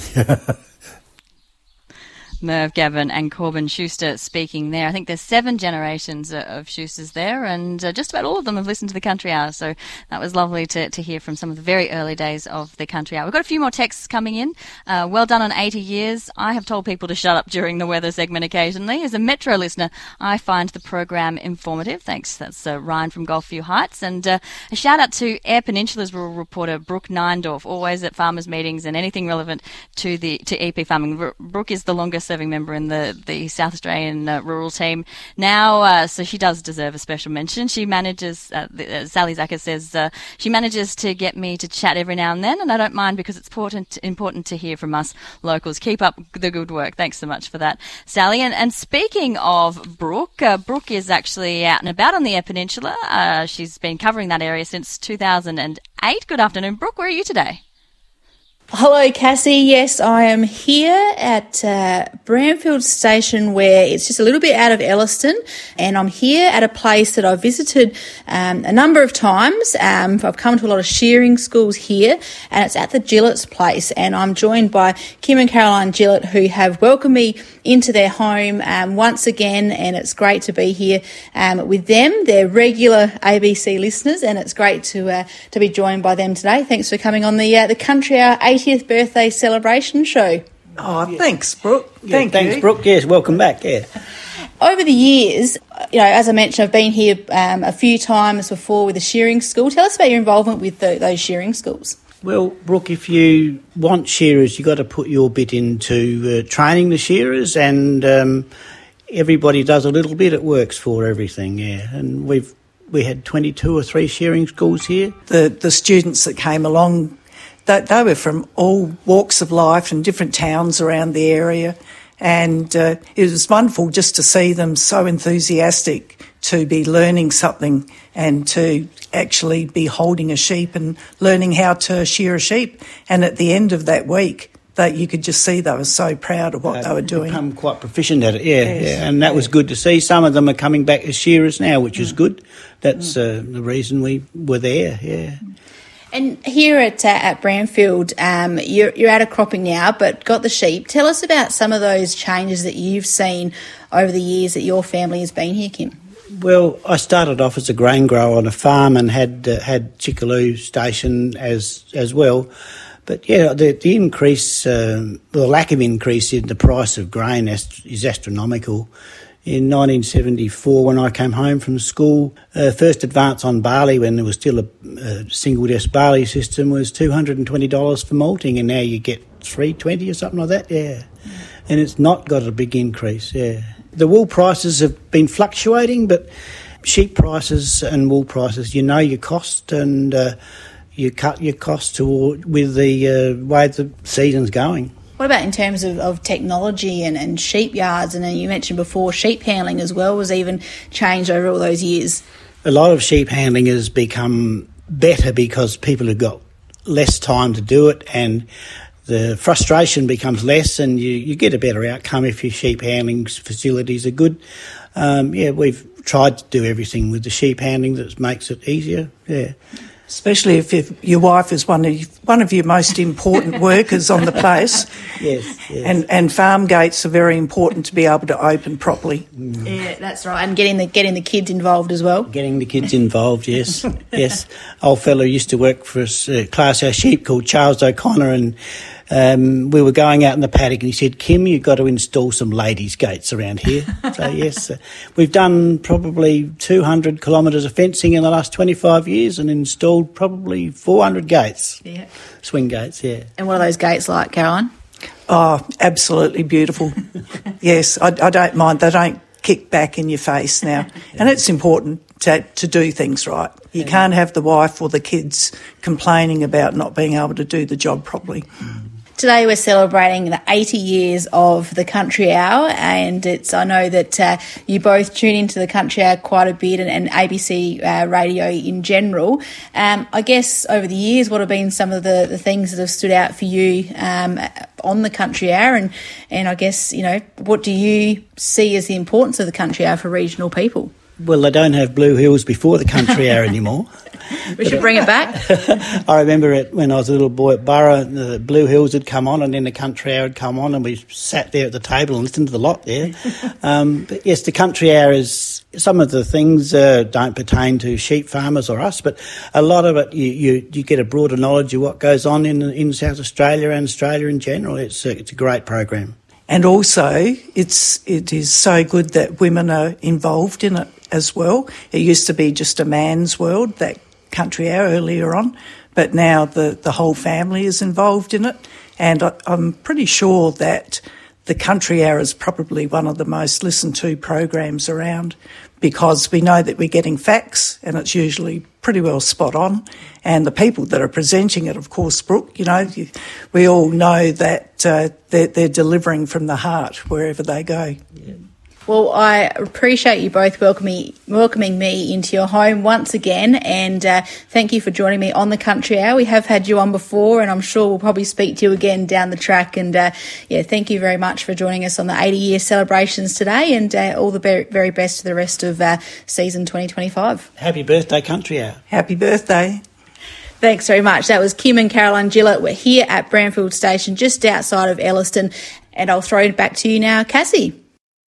Merv Gavin and Corbin Schuster speaking there. I think there's seven generations of Schusters there, and uh, just about all of them have listened to the Country Hour, so that was lovely to, to hear from some of the very early days of the Country Hour. We've got a few more texts coming in. Uh, well done on eighty years. I have told people to shut up during the weather segment occasionally. As a Metro listener, I find the program informative. Thanks. That's uh, Ryan from Gulfview Heights. And uh, a shout out to Eyre Peninsula's rural reporter, Brooke Neindorf, always at farmers' meetings and anything relevant to the to E P farming. R- Brooke is the longest serving member in the, the South Australian uh, rural team now, uh, so she does deserve a special mention. She manages, uh, the, uh, Sally Zacher says, uh, she manages to get me to chat every now and then, and I don't mind because it's important important to hear from us locals. Keep up the good work. Thanks so much for that, Sally. And, and speaking of Brooke, uh, Brooke is actually out and about on the Eyre Peninsula. Uh, she's been covering that area since two thousand eight. Good afternoon, Brooke. Where are you today? Hello, Cassie. Yes, I am here at uh, Bramfield Station, where it's just a little bit out of Elliston, and I'm here at a place that I've visited um, a number of times. Um, I've come to a lot of shearing schools here, and it's at the Gillett's place, and I'm joined by Kim and Caroline Gillett, who have welcomed me into their home um, once again, and it's great to be here um, with them. They're regular A B C listeners, and it's great to uh, to be joined by them today. Thanks for coming on the uh, the Country Hour eightieth birthday celebration show. Oh, thanks, Brooke. Yeah, Thank thanks, you. Brooke. Yes, welcome back. Yeah. Over the years, you know, as I mentioned, I've been here um, a few times before with the shearing school. Tell us about your involvement with the, those shearing schools. Well, Brooke, if you want shearers, you've got to put your bit into uh, training the shearers, and um, everybody does a little bit. It works for everything, yeah. And we've we had twenty-two or three shearing schools here. The the students that came along, they, they were from all walks of life and different towns around the area, And uh, it was wonderful just to see them so enthusiastic to be learning something and to actually be holding a sheep and learning how to shear a sheep. And at the end of that week, that you could just see they were so proud of what uh, they were doing. Become quite proficient at it, yeah, Yes. yeah. And that was good to see. Some of them are coming back as shearers now, which is good. That's uh, the reason we were there, yeah. And here at uh, at Bramfield, um, you're, you're out of cropping now, but got the sheep. Tell us about some of those changes that you've seen over the years that your family has been here, Kim. Well, I started off as a grain grower on a farm and had uh, had Chickaloo Station as as well. But yeah, the, the increase, um, the lack of increase in the price of grain is, is astronomical. In nineteen seventy-four, when I came home from school, uh, first advance on barley, when there was still a, a single desk barley system, was two hundred twenty dollars for malting, and now you get three hundred twenty dollars or something like that, yeah. And it's not got a big increase, yeah. The wool prices have been fluctuating, but sheep prices and wool prices, you know your cost, and uh, you cut your cost toward, with the uh, way the season's going. What about in terms of, of technology and, and sheep yards? And then you mentioned before sheep handling as well was even changed over all those years. A lot of sheep handling has become better because people have got less time to do it, and the frustration becomes less, and you, you get a better outcome if your sheep handling facilities are good. Um, yeah, we've tried to do everything with the sheep handling that makes it easier, yeah. Especially if, if your wife is one of one of your most important workers on the place. Yes, yes. And and farm gates are very important to be able to open properly. Mm. Yeah, that's right. And getting the getting the kids involved as well. Getting the kids involved, yes, yes. Old fella used to work for us, uh, Class Our Sheep, called Charles O'Connor, and um, we were going out in the paddock, and he said, "Kim, you've got to install some ladies' gates around here." So yes, uh, we've done probably two hundred kilometres of fencing in the last twenty-five years, and installed probably four hundred gates. Yeah. Swing gates, yeah. And what are those gates like, Caroline? Oh, absolutely beautiful. Yes, I, I don't mind. They don't kick back in your face now. And it's important to, to do things right. You can't have the wife or the kids complaining about not being able to do the job properly. Today we're celebrating the eighty years of the Country Hour, and it's I know that uh, you both tune into the Country Hour quite a bit, and, and A B C uh, radio in general. Um, I guess over the years, what have been some of the, the things that have stood out for you um, on the Country Hour, and, and I guess, you know, what do you see as the importance of the Country Hour for regional people? Well, they don't have Blue Hills before the Country Hour anymore. We should bring it back. I remember it when I was a little boy at Burra, the Blue Hills had come on, and then the Country Hour had come on, and we sat there at the table and listened to the lot there. um, but yes, the Country Hour is, some of the things uh, don't pertain to sheep farmers or us, but a lot of it, you, you, you get a broader knowledge of what goes on in in South Australia and Australia in general. It's a, it's a great program. And also, it's it is so good that women are involved in it as well. It used to be just a man's world, that Country Hour earlier on, but now the, the whole family is involved in it. And I, I'm pretty sure that the Country Hour is probably one of the most listened to programs around, because we know that we're getting facts, and it's usually pretty well spot on. And the people that are presenting it, of course, Brooke, you know, you, we all know that uh, they're, they're delivering from the heart wherever they go. Yeah. Well, I appreciate you both welcoming welcoming me into your home once again, and uh, thank you for joining me on the Country Hour. We have had you on before, and I'm sure we'll probably speak to you again down the track. And uh, yeah, thank you very much for joining us on the eighty-year celebrations today, and uh, all the very, very best to the rest of uh, season twenty twenty-five. Happy birthday, Country Hour. Happy birthday. Thanks very much. That was Kim and Caroline Gillett. We're here at Bramfield Station, just outside of Elliston, and I'll throw it back to you now, Cassie.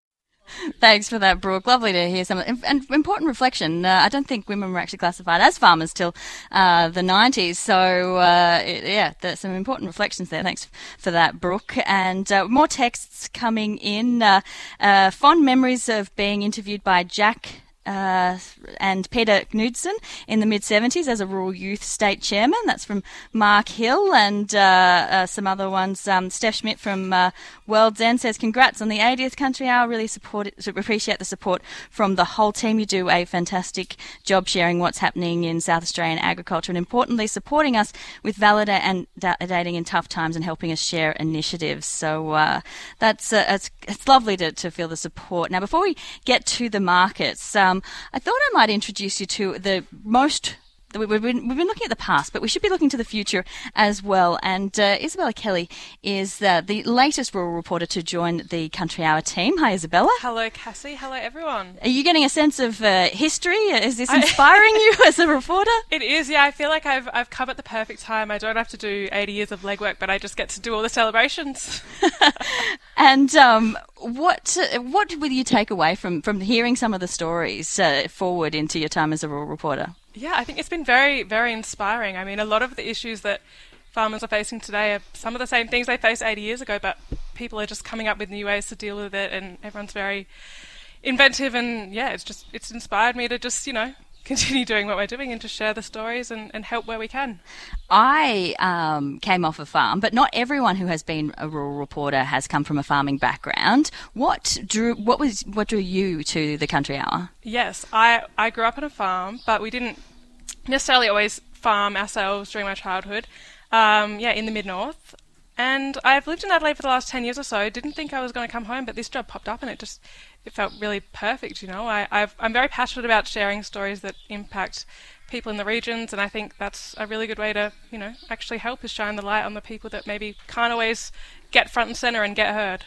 Thanks for that, Brooke. Lovely to hear some and important reflection. Uh, I don't think women were actually classified as farmers till uh, the nineties. So, uh, it, yeah, there's some important reflections there. Thanks for that, Brooke. And uh, more texts coming in. Uh, uh, fond memories of being interviewed by Jack uh, and Peter Knudsen in the mid-seventies as a Rural Youth State Chairman. That's from Mark Hill, and uh, uh, some other ones. Um, Steph Schmidt from uh, World's End says, congrats on the eightieth Country Hour. Really support it, appreciate the support from the whole team. You do a fantastic job sharing what's happening in South Australian agriculture and, importantly, supporting us with validating in tough times and helping us share initiatives. So uh, that's uh, it's, it's lovely to, to feel the support. Now, before we get to the markets, um, I thought I might introduce you to the most... We've been, we've been looking at the past, but we should be looking to the future as well. And uh, Isabella Kelly is uh, the latest rural reporter to join the Country Hour team. Hi, Isabella. Hello, Cassie. Hello, everyone. Are you getting a sense of uh, history? Is this inspiring I, you as a reporter? It is, yeah. I feel like I've I've come at the perfect time. I don't have to do eighty years of legwork, but I just get to do all the celebrations. And um, what what will you take away from, from hearing some of the stories uh, forward into your time as a rural reporter? Yeah, I think it's been very, very inspiring. I mean, a lot of the issues that farmers are facing today are some of the same things they faced eighty years ago, but people are just coming up with new ways to deal with it, and everyone's very inventive, and yeah, it's just, it's inspired me to just, you know, continue doing what we're doing and to share the stories and, and help where we can. I um, came off a farm, but not everyone who has been a rural reporter has come from a farming background. What drew what was what drew you to the Country Hour? Yes, I, I grew up on a farm, but we didn't necessarily always farm ourselves during my childhood. Um, yeah, in the mid-north. And I've lived in Adelaide for the last ten years or so. Didn't think I was going to come home, but this job popped up and it just it felt really perfect, you know. I, I've, I'm very passionate about sharing stories that impact people in the regions, and I think that's a really good way to, you know, actually help is shine the light on the people that maybe can't always get front and centre and get heard.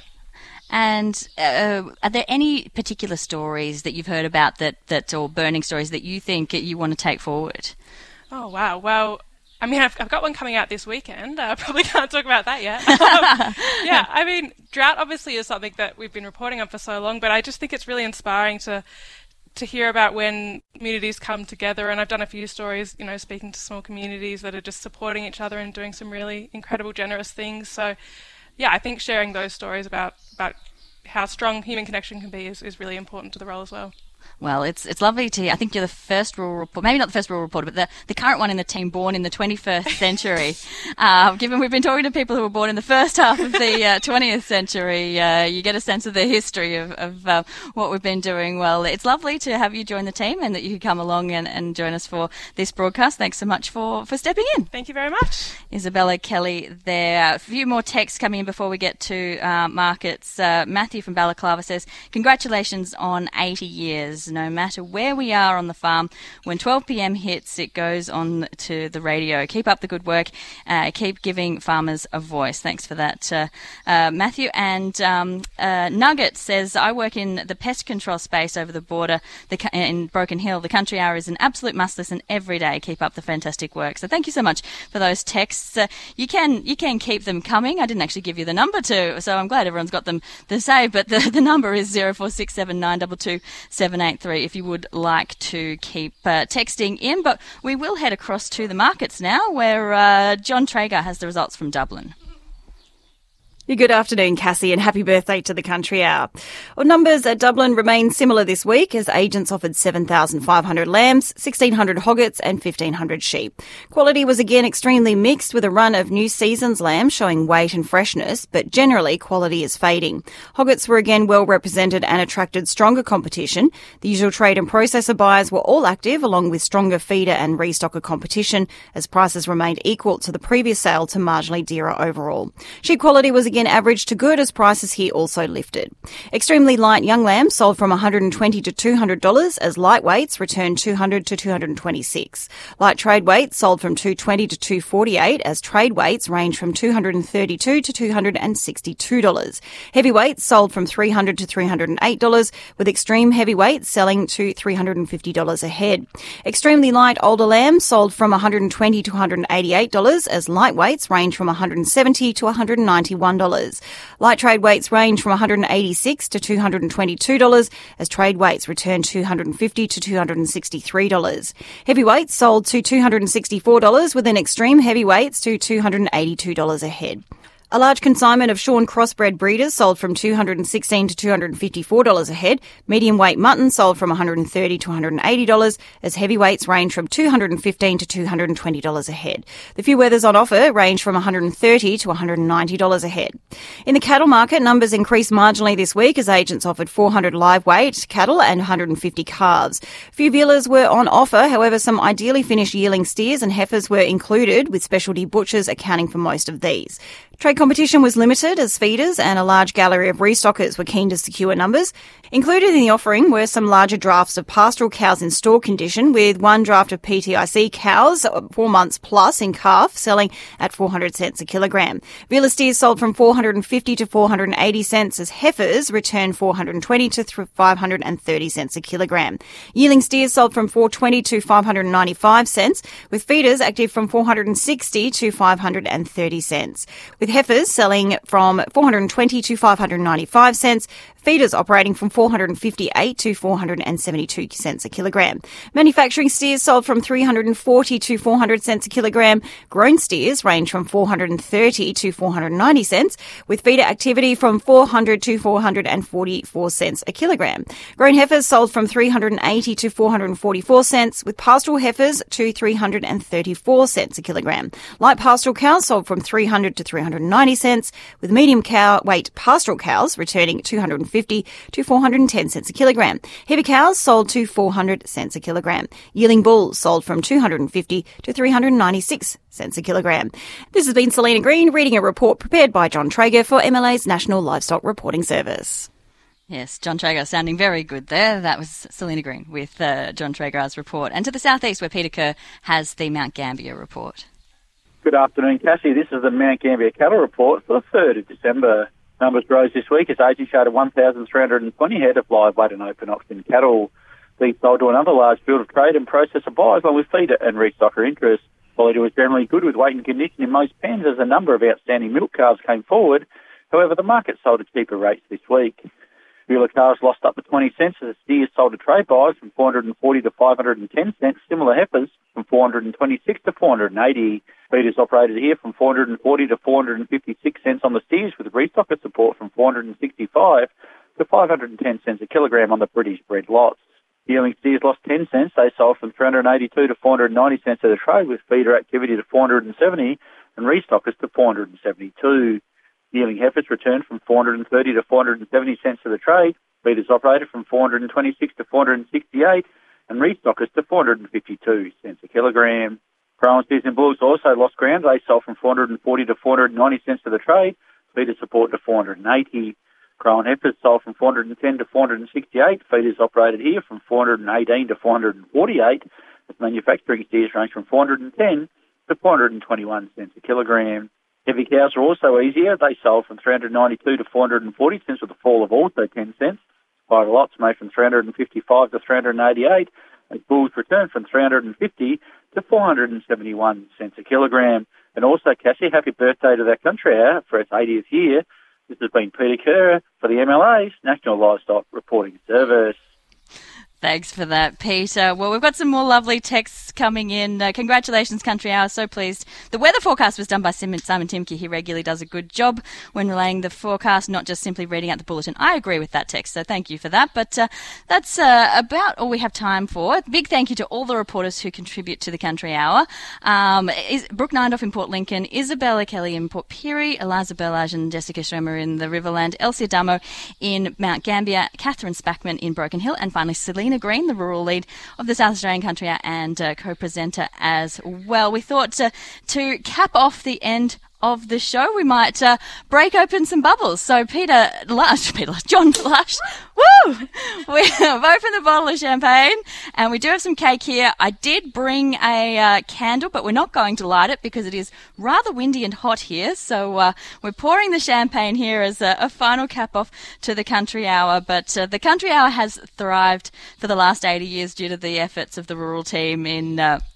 And uh, are there any particular stories that you've heard about that, that or burning stories that you think you want to take forward? Oh, wow. Well, I mean, I've, I've got one coming out this weekend. I uh, probably can't talk about that yet. um, yeah, I mean, drought obviously is something that we've been reporting on for so long, but I just think it's really inspiring to to hear about when communities come together. And I've done a few stories, you know, speaking to small communities that are just supporting each other and doing some really incredible, generous things. So, yeah, I think sharing those stories about, about how strong human connection can be is, is really important to the role as well. Well, it's it's lovely to hear. I think you're the first rural reporter, maybe not the first rural reporter, but the, the current one in the team born in the twenty-first century. uh, given we've been talking to people who were born in the first half of the uh, twentieth century, uh, you get a sense of the history of, of uh, what we've been doing. Well, it's lovely to have you join the team and that you could come along and, and join us for this broadcast. Thanks so much for, for stepping in. Thank you very much. Isabella Kelly there. A few more texts coming in before we get to uh, markets. Uh, Matthew from Balaclava says, congratulations on eighty years. No matter where we are on the farm, when twelve p.m. hits, it goes on to the radio. Keep up the good work. Uh, keep giving farmers a voice. Thanks for that, uh, uh, Matthew. And um, uh, Nugget says, I work in the pest control space over the border the, in Broken Hill. The Country Hour is an absolute must listen every day. Keep up the fantastic work. So thank you so much for those texts. Uh, you can you can keep them coming. I didn't actually give you the number to, so I'm glad everyone's got them to say, but the, the number is zero four six seven nine two two seven eight three if you would like to keep uh, texting in. But we will head across to the markets now, where uh, John Traeger has the results from Dublin. Good afternoon, Cassie, and happy birthday to the Country Hour. Well, numbers at Dublin remain similar this week as agents offered seven thousand five hundred lambs, sixteen hundred hoggets and fifteen hundred sheep. Quality was again extremely mixed, with a run of new season's lambs showing weight and freshness, but generally quality is fading. Hoggets were again well represented and attracted stronger competition. The usual trade and processor buyers were all active, along with stronger feeder and restocker competition, as prices remained equal to the previous sale to marginally dearer overall. Sheep quality was again average to good, as prices here also lifted. Extremely light young lambs sold from one hundred twenty dollars to two hundred dollars, as lightweights returned two hundred dollars to two hundred twenty-six dollars. Light trade weights sold from two hundred twenty dollars to two hundred forty-eight dollars, as trade weights range from two hundred thirty-two dollars to two hundred sixty-two dollars. Heavyweights sold from three hundred dollars to three hundred eight dollars, with extreme heavyweights selling to three hundred fifty dollars a head. Extremely light older lambs sold from one hundred twenty dollars to one hundred eighty-eight dollars, as lightweights range from one hundred seventy dollars to one hundred ninety-one dollars. Light trade weights range from one hundred eighty-six dollars to two hundred twenty-two dollars, as trade weights return two hundred fifty dollars to two hundred sixty-three dollars. Heavyweights sold to two hundred sixty-four dollars, with an extreme heavyweights to two hundred eighty-two dollars a head. A large consignment of Shawn crossbred breeders sold from two hundred sixteen dollars to two hundred fifty-four dollars a head. Medium weight mutton sold from one hundred thirty dollars to one hundred eighty dollars, as heavyweights range from two hundred fifteen dollars to two hundred twenty dollars a head. The few wethers on offer range from one hundred thirty dollars to one hundred ninety dollars a head. In the cattle market, numbers increased marginally this week as agents offered four hundred live weight cattle and one hundred fifty calves. Few vealers were on offer, however some ideally finished yearling steers and heifers were included, with specialty butchers accounting for most of these. Trade competition was limited as feeders and a large gallery of restockers were keen to secure numbers. Included in the offering were some larger drafts of pastoral cows in store condition, with one draft of P T I C cows, four months plus in calf, selling at four hundred cents a kilogram. Vealer steers sold from four hundred fifty to four hundred eighty cents, as heifers returned four hundred twenty to five hundred thirty cents a kilogram. Yearling steers sold from four hundred twenty to five hundred ninety-five cents, with feeders active from four hundred sixty to five hundred thirty cents. With heifers selling from four hundred twenty to five hundred ninety-five cents, feeders operating from four hundred fifty-eight to four hundred seventy-two cents a kilogram. Manufacturing steers sold from three hundred forty to four hundred cents a kilogram. Grown steers range from four hundred thirty to four hundred ninety cents, with feeder activity from four hundred to four hundred forty-four cents a kilogram. Grown heifers sold from three hundred eighty to four hundred forty-four cents, with pastoral heifers to three hundred thirty-four cents a kilogram. Light pastoral cows sold from three hundred to three hundred ninety cents, with medium cow weight pastoral cows returning two hundred fifty to four hundred ten cents a kilogram. Heavy cows sold to four hundred cents a kilogram. Yearling bulls sold from two hundred fifty to three hundred ninety-six cents a kilogram. This has been Selena Green reading a report prepared by John Traeger for M L A's National Livestock Reporting Service. Yes, John Traeger sounding very good there. That was Selena Green with uh, John Traeger's report. And to the southeast, where Peter Kerr has the Mount Gambier report. Good afternoon, Cassie. This is the Mount Gambier Cattle Report for the third of December. Numbers rose this week as agents showed one thousand three hundred twenty head of live weight and open auction cattle. These sold to another large field of trade and processor buyers, along with feeder and restocker interest. Quality was generally good with weight and condition in most pens as a number of outstanding milk calves came forward. However, the market sold at cheaper rates this week. Vealer calves lost up to twenty cents as steers sold to trade buyers from four hundred forty to five hundred ten cents. Similar heifers from four hundred twenty-six to four hundred eighty. Feeders operated here from four hundred forty to four hundred fifty-six cents on the steers, with restocker support from four hundred sixty-five to five hundred ten cents a kilogram on the British bred lots. Yearling steers lost ten cents. They sold from three hundred eighty-two to four hundred ninety cents at the trade, with feeder activity to four hundred seventy and restockers to four hundred seventy-two. Yearling heifers returned from four hundred thirty to four hundred seventy cents to the trade. Feeders operated from four hundred twenty-six to four hundred sixty-eight and restockers to four hundred fifty-two cents a kilogram. Crown steers and bulls also lost ground. They sold from four hundred forty to four hundred ninety cents to the trade. Feeder support to four hundred eighty. Crown heifers sold from four hundred ten to four hundred sixty-eight. Feeders operated here from four hundred eighteen to four hundred forty-eight. As manufacturing steers range from four hundred ten to four hundred twenty-one cents a kilogram. Heavy cows are also easier. They sold from three hundred ninety-two to four hundred forty cents, with a fall of also ten cents. Spider lots made from three hundred fifty-five to three hundred eighty-eight. As bulls returned from three hundred fifty to four hundred seventy-one cents a kilogram. And also, Cassie, happy birthday to that country hour for its eightieth year. This has been Peter Kerr for the M L A's National Livestock Reporting Service. Thanks for that, Peter. Well, we've got some more lovely texts coming in. Uh, congratulations, Country Hour. So pleased. The weather forecast was done by Simon, Simon Timke. He regularly does a good job when relaying the forecast, not just simply reading out the bulletin. I agree with that text, so thank you for that. But uh, that's uh, about all we have time for. Big thank you to all the reporters who contribute to the Country Hour. Um, is, Brooke Nindoff in Port Lincoln, Isabella Kelly in Port Pirie, Eliza Bellage and Jessica Schremer in the Riverland, Elsie Adamo in Mount Gambier, Catherine Spackman in Broken Hill, and finally Selena Green, the rural lead of the South Australian Country Hour and uh, co-presenter as well. We thought uh, to cap off the end of the show, we might uh, break open some bubbles. So Peter Lush, Peter Lush, John Lush, woo! We've opened the bottle of champagne and we do have some cake here. I did bring a uh, candle, but we're not going to light it because it is rather windy and hot here. So uh, we're pouring the champagne here as a, a final cap off to the Country Hour. But uh, the Country Hour has thrived for the last eighty years due to the efforts of the rural team in uh,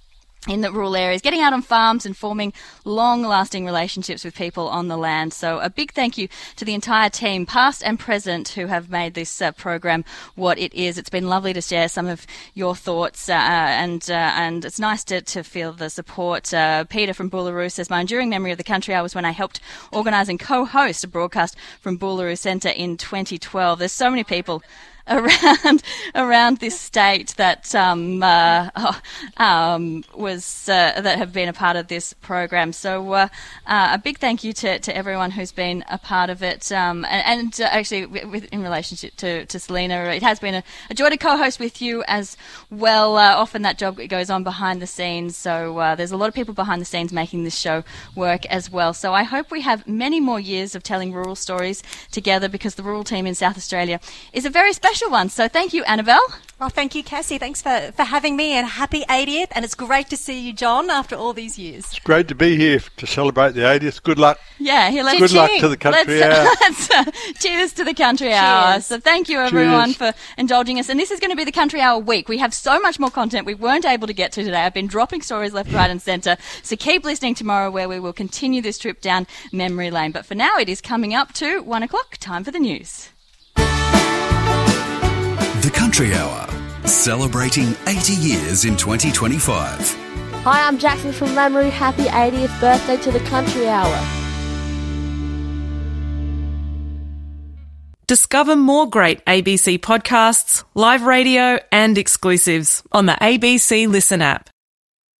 in the rural areas, getting out on farms and forming long-lasting relationships with people on the land. So a big thank you to the entire team, past and present, who have made this uh, program what it is. It's been lovely to share some of your thoughts, uh, and uh, and it's nice to, to feel the support. Uh, Peter from Boolaroo says, my enduring memory of the Country Hour was when I helped organise and co-host a broadcast from Boolaroo Centre in twenty twelve. There's so many people around around this state that um, uh, um, was uh, that have been a part of this program. So uh, uh, a big thank you to, to everyone who's been a part of it. Um, and and uh, actually, with, in relationship to, to Selena, it has been a, a joy to co-host with you as well. Uh, often that job goes on behind the scenes. So uh, there's a lot of people behind the scenes making this show work as well. So I hope we have many more years of telling rural stories together, because the rural team in South Australia is a very special one. So thank you, Annabelle. Well, thank you, Cassie. Thanks for, for having me, and happy eightieth. And it's great to see you, John, after all these years. It's great to be here to celebrate the eightieth. Good luck. Yeah, here, let's Good luck to the Country let's, Hour. Let's, uh, cheers to the Country Cheers. Hour. So thank you, everyone, Cheers. for indulging us. And this is going to be the Country Hour week. We have so much more content we weren't able to get to today. I've been dropping stories left, right and centre. So keep listening tomorrow, where we will continue this trip down memory lane. But for now, it is coming up to one o'clock. Time for the news. The Country Hour, celebrating eighty years in twenty twenty-five. Hi, I'm Jackson from Lamoureux. Happy eightieth birthday to the Country Hour. Discover more great A B C podcasts, live radio and exclusives on the A B C Listen app.